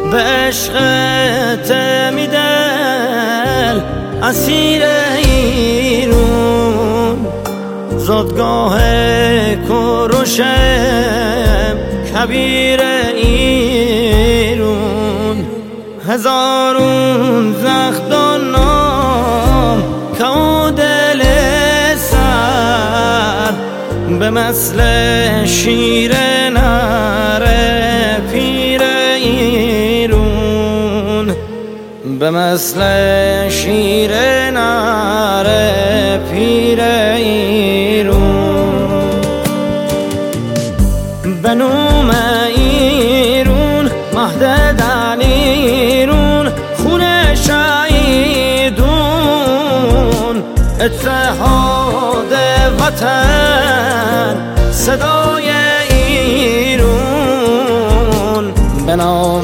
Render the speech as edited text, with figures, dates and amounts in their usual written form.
به عشقت میدل اسیر ایرون زادگاه کروشم کبیر ایرون هزارون زخدان نام که او دل سر به مثل شیر نره پیر ایرون به مثل شیر نره پیر ایرون به نوم ایرون مهد ایرون خون شهیدون اتحاد وطن صدای ایرون به نام